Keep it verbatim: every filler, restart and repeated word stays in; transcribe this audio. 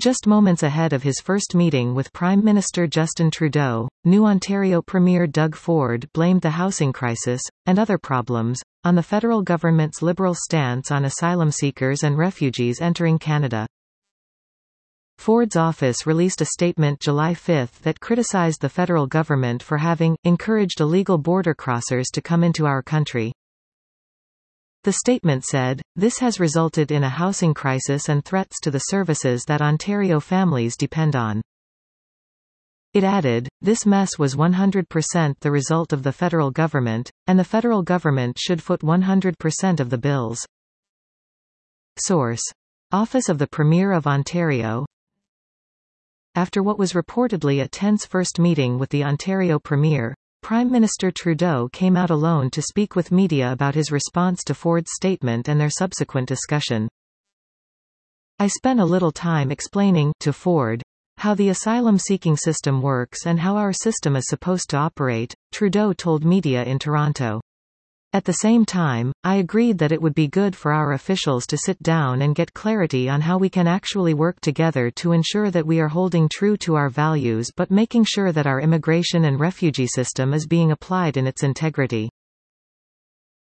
Just moments ahead of his first meeting with Prime Minister Justin Trudeau, new Ontario Premier Doug Ford blamed the housing crisis, and other problems, on the federal government's Liberal stance on asylum seekers and refugees entering Canada. Ford's office released a statement July fifth that criticized the federal government for having encouraged illegal border crossers to come into our country. The statement said, "This has resulted in a housing crisis and threats to the services that Ontario families depend on." It added, "This mess was one hundred percent the result of the federal government, and the federal government should foot one hundred percent of the bills." Source: Office of the Premier of Ontario. After what was reportedly a tense first meeting with the Ontario Premier, Prime Minister Trudeau came out alone to speak with media about his response to Ford's statement and their subsequent discussion. "I spent a little time explaining to Ford how the asylum-seeking system works and how our system is supposed to operate," Trudeau told media in Toronto. "At the same time, I agreed that it would be good for our officials to sit down and get clarity on how we can actually work together to ensure that we are holding true to our values but making sure that our immigration and refugee system is being applied in its integrity."